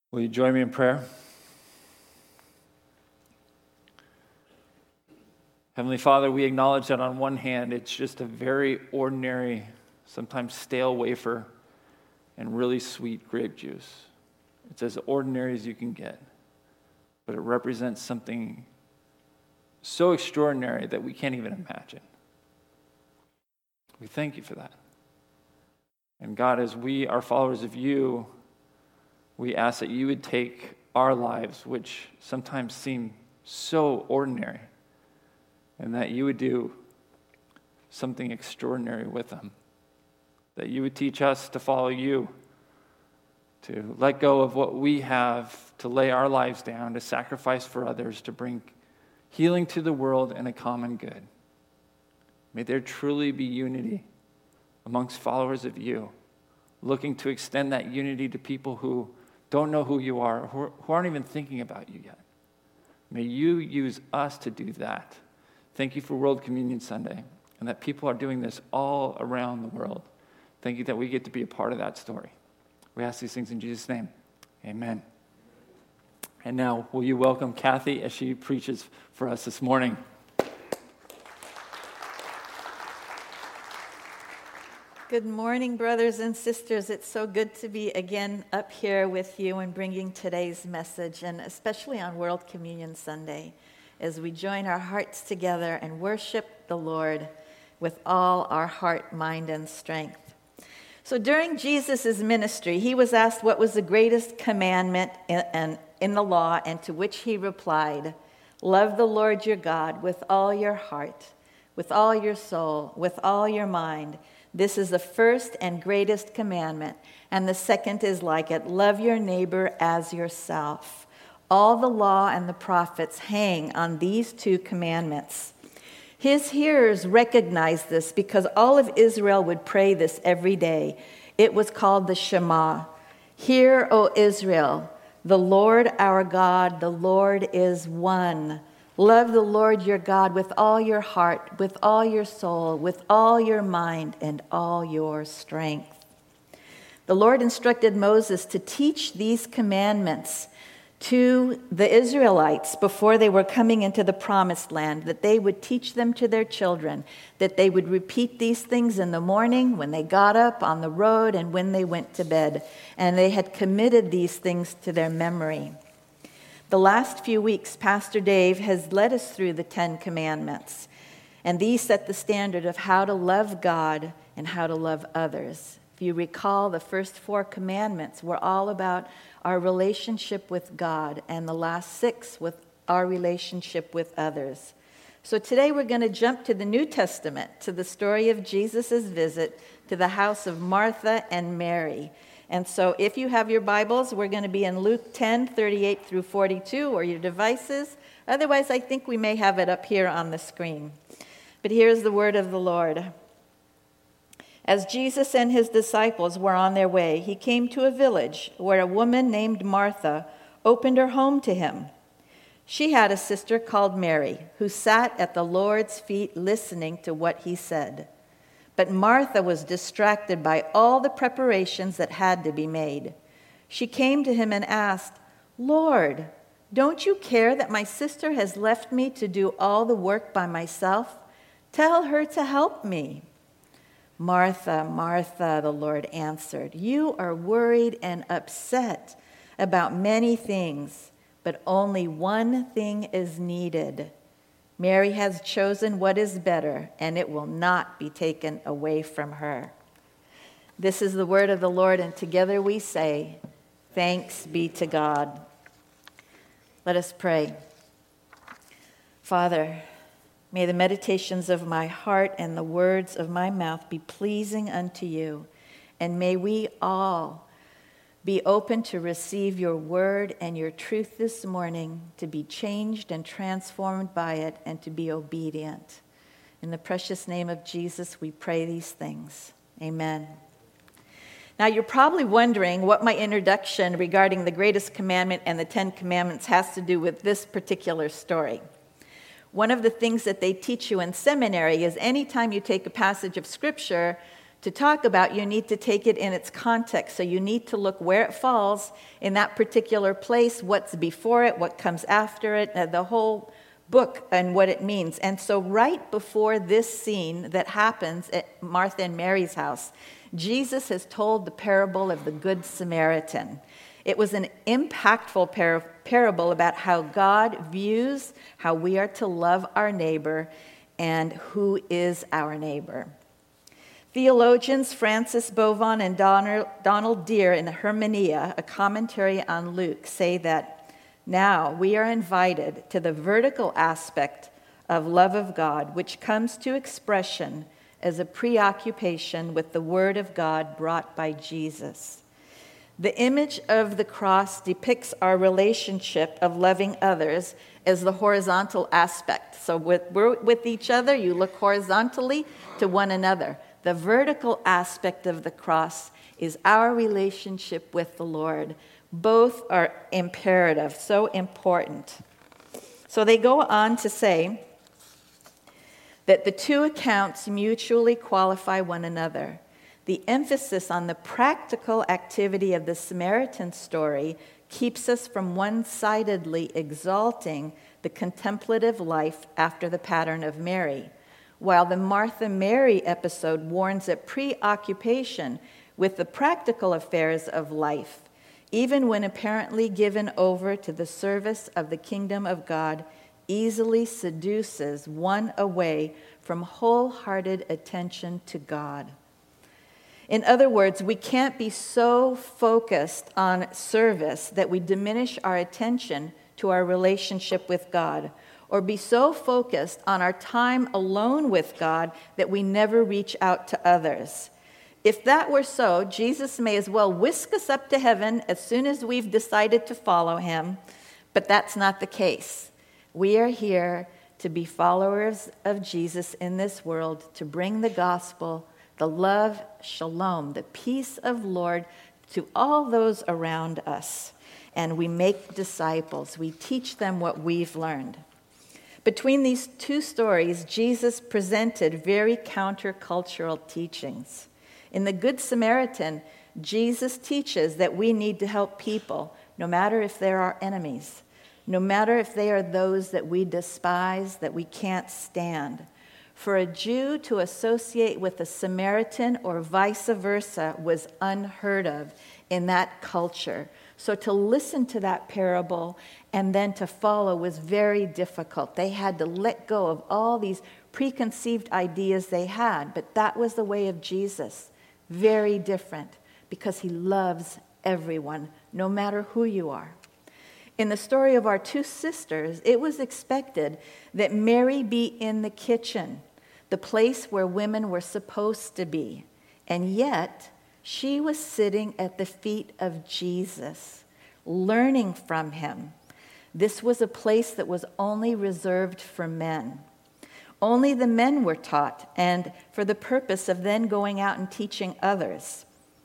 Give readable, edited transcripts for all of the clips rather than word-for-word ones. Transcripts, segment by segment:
Will you join me in prayer? Heavenly Father, we acknowledge that on one hand, it's just a very ordinary, sometimes stale wafer and really sweet grape juice. It's as ordinary as you can get, but it represents something so extraordinary that we can't even imagine. We thank you for that. And God, as we are followers of you, we ask that you would take our lives, which sometimes seem so ordinary, and that you would do something extraordinary with them. That you would teach us to follow you, to let go of what we have, to lay our lives down, to sacrifice for others, to bring healing to the world and a common good. May there truly be unity amongst followers of you, looking to extend that unity to people who don't know who you are, who aren't even thinking about you yet. May you use us to do that. Thank you for World Communion Sunday, and that people are doing this all around the world. Thank you that we get to be a part of that story. We ask these things in Jesus' name. Amen. And now, will you welcome Kathy as she preaches for us this morning? Good morning, brothers and sisters. It's so good to be again up here with you and bringing today's message, and especially on World Communion Sunday, as we join our hearts together and worship the Lord with all our heart, mind, and strength. So during Jesus' ministry, he was asked what was the greatest commandment in the law, and to which he replied, "Love the Lord your God with all your heart, with all your soul, with all your mind. This is the first and greatest commandment, and the second is like it. Love your neighbor as yourself. All the law and the prophets hang on these two commandments." His hearers recognized this because all of Israel would pray this every day. It was called the Shema. "Hear, O Israel, the Lord our God, the Lord is one. Love the Lord your God with all your heart, with all your soul, with all your mind, and all your strength." The Lord instructed Moses to teach these commandments to the Israelites before they were coming into the promised land, that they would teach them to their children, that they would repeat these things in the morning, when they got up, on the road, and when they went to bed. And they had committed these things to their memory. The last few weeks, Pastor Dave has led us through the 10 Commandments, and these set the standard of how to love God and how to love others. If you recall, the first 4 commandments were all about our relationship with God, and the last 6 with our relationship with others. So today we're going to jump to the New Testament, to the story of Jesus' visit to the house of Martha and Mary. And so if you have your Bibles, we're going to be in Luke 10:38 through 42, or your devices. Otherwise, I think we may have it up here on the screen. But here's the word of the Lord. As Jesus and his disciples were on their way, he came to a village where a woman named Martha opened her home to him. She had a sister called Mary, who sat at the Lord's feet listening to what he said. But Martha was distracted by all the preparations that had to be made. She came to him and asked, "Lord, don't you care that my sister has left me to do all the work by myself? Tell her to help me." "Martha, Martha," the Lord answered, "you are worried and upset about many things, but only one thing is needed. Mary has chosen what is better, and it will not be taken away from her." This is the word of the Lord, and together we say, "Thanks be to God." Let us pray. Father, may the meditations of my heart and the words of my mouth be pleasing unto you, and may we all be open to receive your word and your truth this morning, to be changed and transformed by it, and to be obedient. In the precious name of Jesus, we pray these things. Amen. Now, you're probably wondering what my introduction regarding the greatest commandment and the 10 Commandments has to do with this particular story. One of the things that they teach you in seminary is anytime you take a passage of Scripture to talk about, you need to take it in its context. So you need to look where it falls in that particular place, what's before it, what comes after it, the whole book and what it means. And so right before this scene that happens at Martha and Mary's house, Jesus has told the parable of the Good Samaritan. It was an impactful parable about how God views how we are to love our neighbor and who is our neighbor. Theologians Francis Bovon and Donald Deere in Hermenia, a commentary on Luke, say that now we are invited to the vertical aspect of love of God, which comes to expression as a preoccupation with the Word of God brought by Jesus. The image of the cross depicts our relationship of loving others as the horizontal aspect. So with each other, you look horizontally to one another. The vertical aspect of the cross is our relationship with the Lord. Both are imperative, so important. So they go on to say that the two accounts mutually qualify one another. The emphasis on the practical activity of the Samaritan story keeps us from one-sidedly exalting the contemplative life after the pattern of Mary, while the Martha-Mary episode warns at preoccupation with the practical affairs of life, even when apparently given over to the service of the kingdom of God, easily seduces one away from wholehearted attention to God. In other words, we can't be so focused on service that we diminish our attention to our relationship with God, or be so focused on our time alone with God that we never reach out to others. If that were so, Jesus may as well whisk us up to heaven as soon as we've decided to follow him, but that's not the case. We are here to be followers of Jesus in this world, to bring the gospel, the love, shalom, the peace of Lord to all those around us. And we make disciples. We teach them what we've learned. Between these two stories, Jesus presented very countercultural teachings. In the Good Samaritan, Jesus teaches that we need to help people, no matter if they're our enemies, no matter if they are those that we despise, that we can't stand. For a Jew to associate with a Samaritan or vice versa was unheard of in that culture. So to listen to that parable and then to follow was very difficult. They had to let go of all these preconceived ideas they had, but that was the way of Jesus. Very different, because he loves everyone, no matter who you are. In the story of our two sisters, it was expected that Mary be in the kitchen, the place where women were supposed to be. And yet, she was sitting at the feet of Jesus, learning from him. This was a place that was only reserved for men. Only the men were taught, and for the purpose of then going out and teaching others.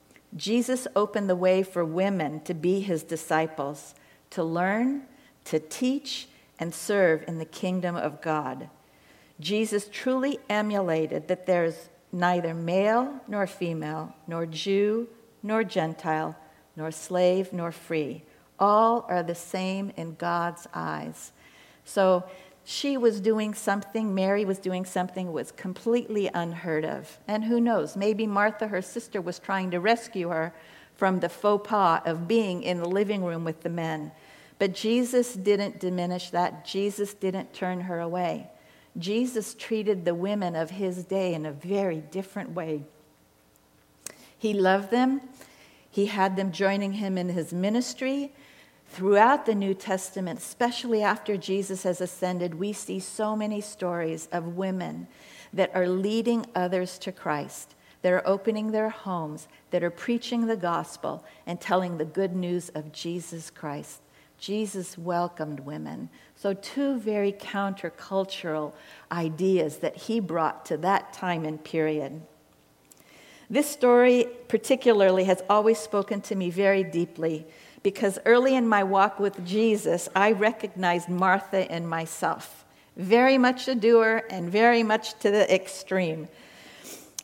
Jesus opened the way for women to be his disciples, to learn, to teach, and serve in the kingdom of God. Jesus truly emulated that there's neither male nor female, nor Jew nor Gentile, nor slave nor free. All are the same in God's eyes. So she was doing something, Mary was doing something that was completely unheard of. And who knows, maybe Martha, her sister, was trying to rescue her from the faux pas of being in the living room with the men. But Jesus didn't diminish that. Jesus didn't turn her away. Jesus treated the women of his day in a very different way. He loved them. He had them joining him in his ministry. Throughout the New Testament, especially after Jesus has ascended, we see so many stories of women that are leading others to Christ, that are opening their homes, that are preaching the gospel and telling the good news of Jesus Christ. Jesus welcomed women. So two very countercultural ideas that he brought to that time and period. This story particularly has always spoken to me very deeply, because early in my walk with Jesus, I recognized Martha in myself. Very much a doer and very much to the extreme.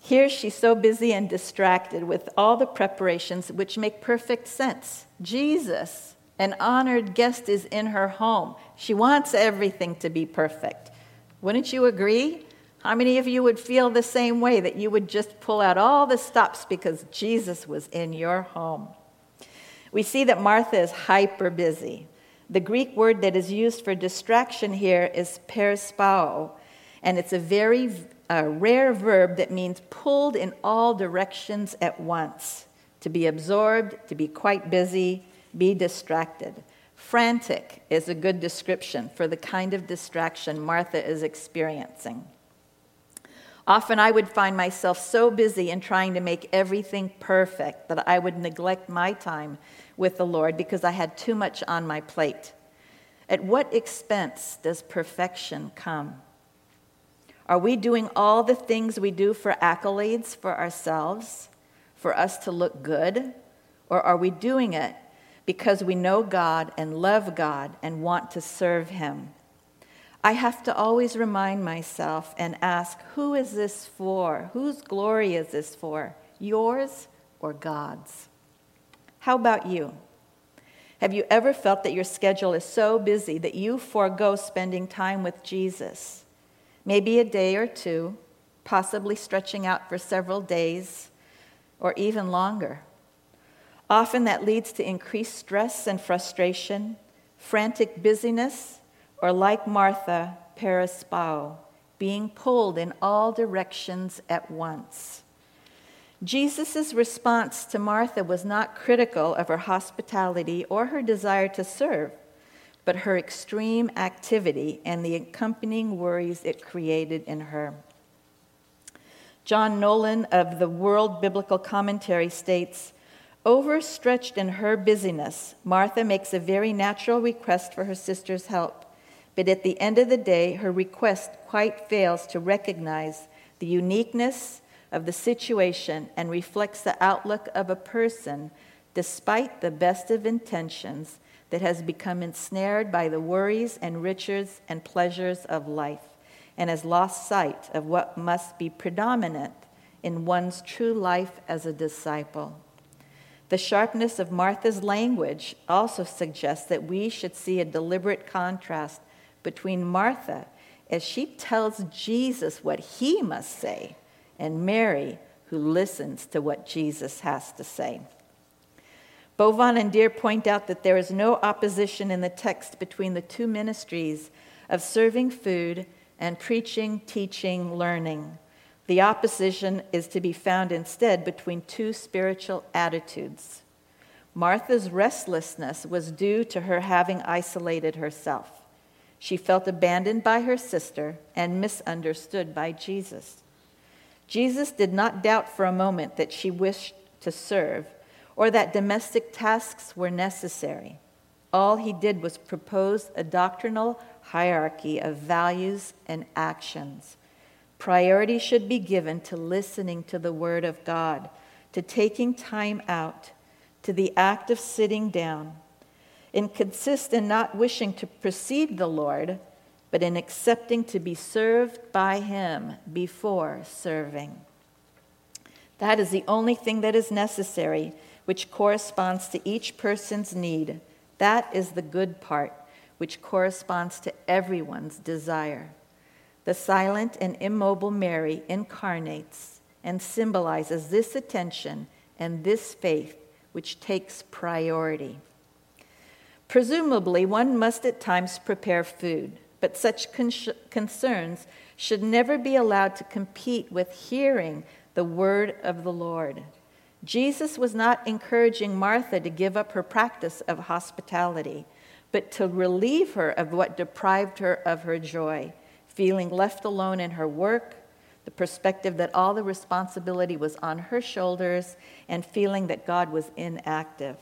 Here she's so busy and distracted with all the preparations which make perfect sense. Jesus, an honored guest, is in her home. She wants everything to be perfect. Wouldn't you agree? How many of you would feel the same way, that you would just pull out all the stops because Jesus was in your home? We see that Martha is hyper busy. The Greek word that is used for distraction here is perispao, and it's a very rare verb that means pulled in all directions at once. To be absorbed, to be quite busy, be distracted. Frantic is a good description for the kind of distraction Martha is experiencing. Often I would find myself so busy in trying to make everything perfect that I would neglect my time with the Lord because I had too much on my plate. At what expense does perfection come? Are we doing all the things we do for accolades for ourselves, for us to look good? Or are we doing it because we know God and love God and want to serve Him? I have to always remind myself and ask, who is this for? Whose glory is this for? Yours or God's? How about you? Have you ever felt that your schedule is so busy that you forego spending time with Jesus? Maybe a day or two, possibly stretching out for several days or even longer. Often that leads to increased stress and frustration, frantic busyness, or like Martha, perispao, being pulled in all directions at once. Jesus' response to Martha was not critical of her hospitality or her desire to serve, but her extreme activity and the accompanying worries it created in her. John Nolan of the World Biblical Commentary states, overstretched in her busyness, Martha makes a very natural request for her sister's help, but at the end of the day, her request quite fails to recognize the uniqueness of the situation and reflects the outlook of a person, despite the best of intentions, that has become ensnared by the worries and riches and pleasures of life and has lost sight of what must be predominant in one's true life as a disciple. The sharpness of Martha's language also suggests that we should see a deliberate contrast between Martha, as she tells Jesus what he must say, and Mary, who listens to what Jesus has to say. Bovan and Deere point out that there is no opposition in the text between the two ministries of serving food and preaching, teaching, learning. The opposition is to be found instead between two spiritual attitudes. Martha's restlessness was due to her having isolated herself. She felt abandoned by her sister and misunderstood by Jesus. Jesus did not doubt for a moment that she wished to serve or that domestic tasks were necessary. All he did was propose a doctrinal hierarchy of values and actions. Priority should be given to listening to the Word of God, to taking time out, to the act of sitting down, and consist in not wishing to precede the Lord, but in accepting to be served by Him before serving. That is the only thing that is necessary, which corresponds to each person's need. That is the good part, which corresponds to everyone's desire. The silent and immobile Mary incarnates and symbolizes this attention and this faith, which takes priority. Presumably, one must at times prepare food, but such concerns should never be allowed to compete with hearing the word of the Lord. Jesus was not encouraging Martha to give up her practice of hospitality, but to relieve her of what deprived her of her joy, feeling left alone in her work, the perspective that all the responsibility was on her shoulders, and feeling that God was inactive.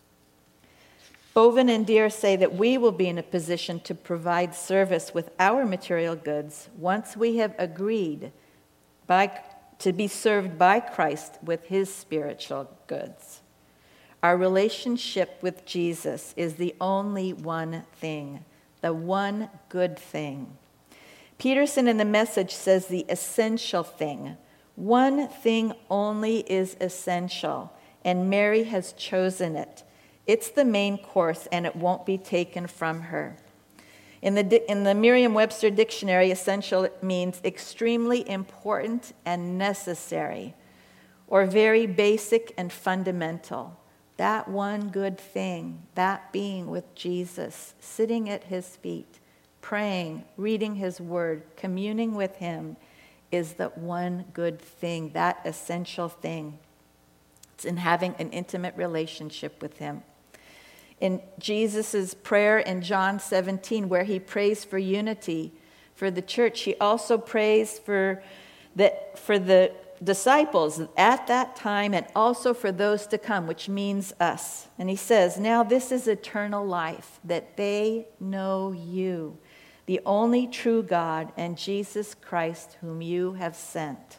Boven and Deere say that we will be in a position to provide service with our material goods once we have agreed to be served by Christ with His spiritual goods. Our relationship with Jesus is the only one thing, the one good thing. Peterson in the Message says the essential thing, One thing only is essential, and Mary has chosen it. It's the main course, and it won't be taken from her. In the Merriam-Webster dictionary, essential means extremely important and necessary, or very basic and fundamental. That one good thing, that being with Jesus, sitting at his feet, praying, reading his word, communing with him, is the one good thing, that essential thing. It's in having an intimate relationship with him. In Jesus' prayer in John 17, where he prays for unity for the church, he also prays for the disciples at that time and also for those to come, which means us. And he says, "Now this is eternal life, that they know you, the only true God, and Jesus Christ, whom you have sent."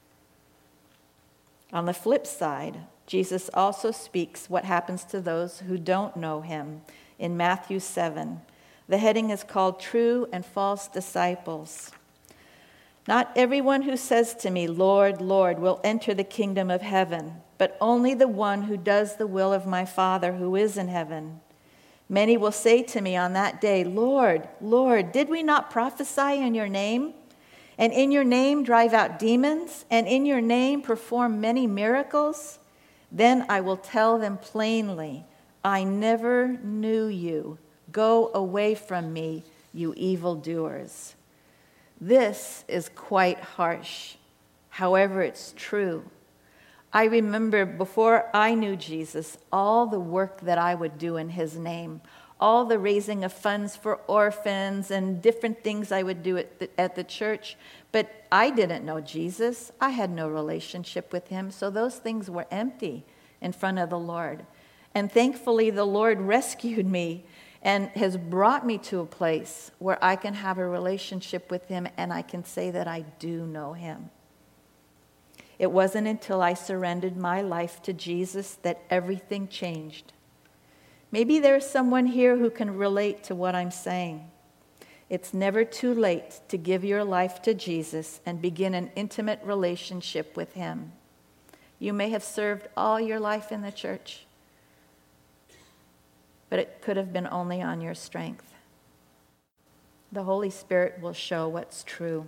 On the flip side, Jesus also speaks what happens to those who don't know him in Matthew 7. The heading is called True and False Disciples. "Not everyone who says to me, 'Lord, Lord,' will enter the kingdom of heaven, but only the one who does the will of my Father who is in heaven. Many will say to me on that day, 'Lord, Lord, did we not prophesy in your name? And in your name drive out demons? And in your name perform many miracles?' Then I will tell them plainly, 'I never knew you. Go away from me, you evildoers.'" This is quite harsh. However, it's true. I remember before I knew Jesus, all the work that I would do in his name, all the raising of funds for orphans and different things I would do at the church. But I didn't know Jesus. I had no relationship with him, so those things were empty in front of the Lord. And thankfully, the Lord rescued me and has brought me to a place where I can have a relationship with him and I can say that I do know him. It wasn't until I surrendered my life to Jesus that everything changed. Maybe there's someone here who can relate to what I'm saying. It's never too late to give your life to Jesus and begin an intimate relationship with him. You may have served all your life in the church, but it could have been only on your strength. The Holy Spirit will show what's true.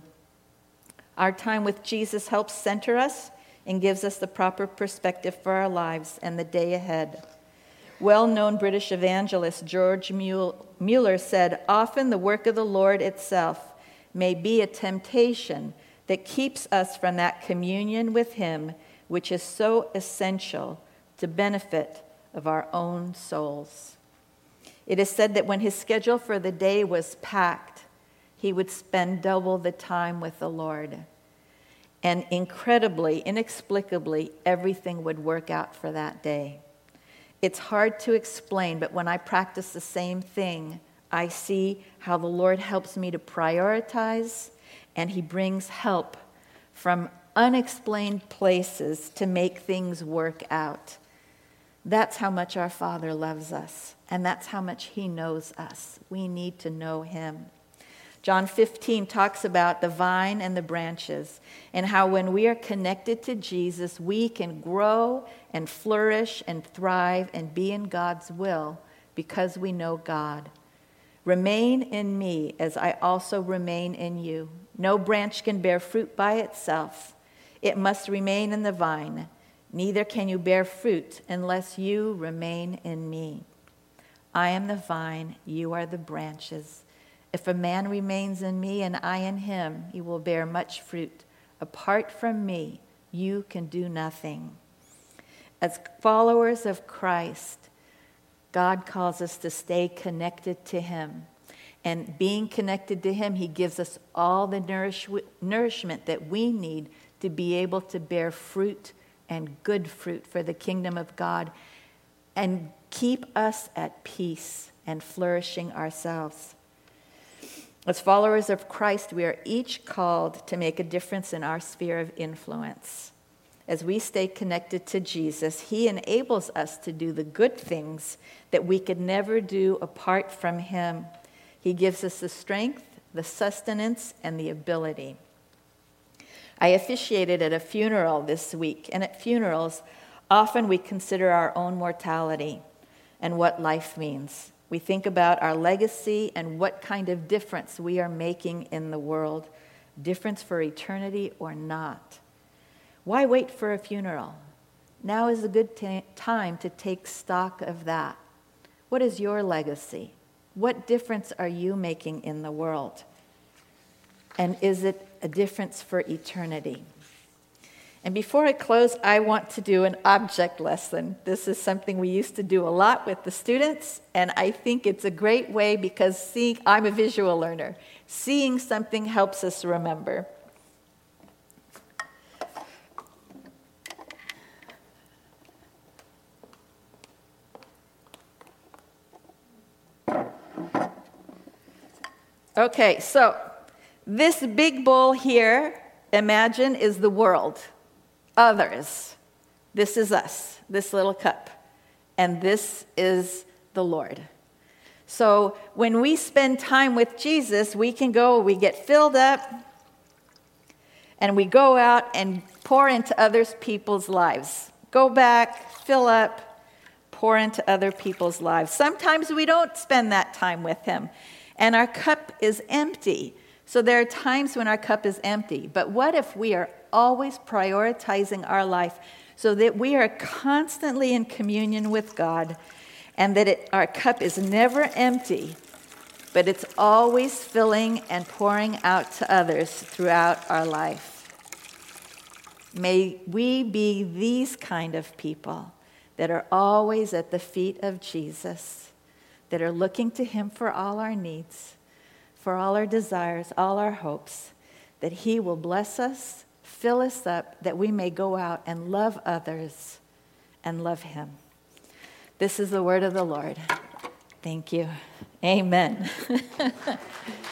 Our time with Jesus helps center us and gives us the proper perspective for our lives and the day ahead. Well-known British evangelist George Mueller said, "Often the work of the Lord itself may be a temptation that keeps us from that communion with him which is so essential to benefit of our own souls." It is said that when his schedule for the day was packed, he would spend double the time with the Lord. And incredibly, inexplicably, everything would work out for that day. It's hard to explain, but when I practice the same thing, I see how the Lord helps me to prioritize, and he brings help from unexplained places to make things work out. That's how much our Father loves us, and that's how much he knows us. We need to know him. John 15 talks about the vine and the branches and how when we are connected to Jesus, we can grow and flourish and thrive and be in God's will because we know God. "Remain in me as I also remain in you. No branch can bear fruit by itself. It must remain in the vine. Neither can you bear fruit unless you remain in me. I am the vine, you are the branches. If a man remains in me and I in him, he will bear much fruit. Apart from me, you can do nothing." As followers of Christ, God calls us to stay connected to him. And being connected to him, he gives us all the nourishment that we need to be able to bear fruit and good fruit for the kingdom of God and keep us at peace and flourishing ourselves. As followers of Christ, we are each called to make a difference in our sphere of influence. As we stay connected to Jesus, he enables us to do the good things that we could never do apart from him. He gives us the strength, the sustenance, and the ability. I officiated at a funeral this week, and at funerals, often we consider our own mortality and what life means. We think about our legacy and what kind of difference we are making in the world, difference for eternity or not. Why wait for a funeral? Now is a good time to take stock of that. What is your legacy? What difference are you making in the world? And is it a difference for eternity? And before I close, I want to do an object lesson. This is something we used to do a lot with the students, and I think it's a great way because I'm a visual learner. Seeing something helps us remember. Okay, so this big bowl here, imagine, is the world. Others. This is us, this little cup. And this is the Lord. So when we spend time with Jesus, we get filled up, and we go out and pour into other people's lives. Go back, fill up, pour into other people's lives. Sometimes we don't spend that time with him, and our cup is empty. So there are times when our cup is empty. But what if we are always prioritizing our life so that we are constantly in communion with God, and that our cup is never empty, but it's always filling and pouring out to others throughout our life? May we be these kind of people that are always at the feet of Jesus, that are looking to him for all our needs, for all our desires, all our hopes, that he will bless us, fill us up, that we may go out and love others and love him. This is the word of the Lord. Thank you. Amen.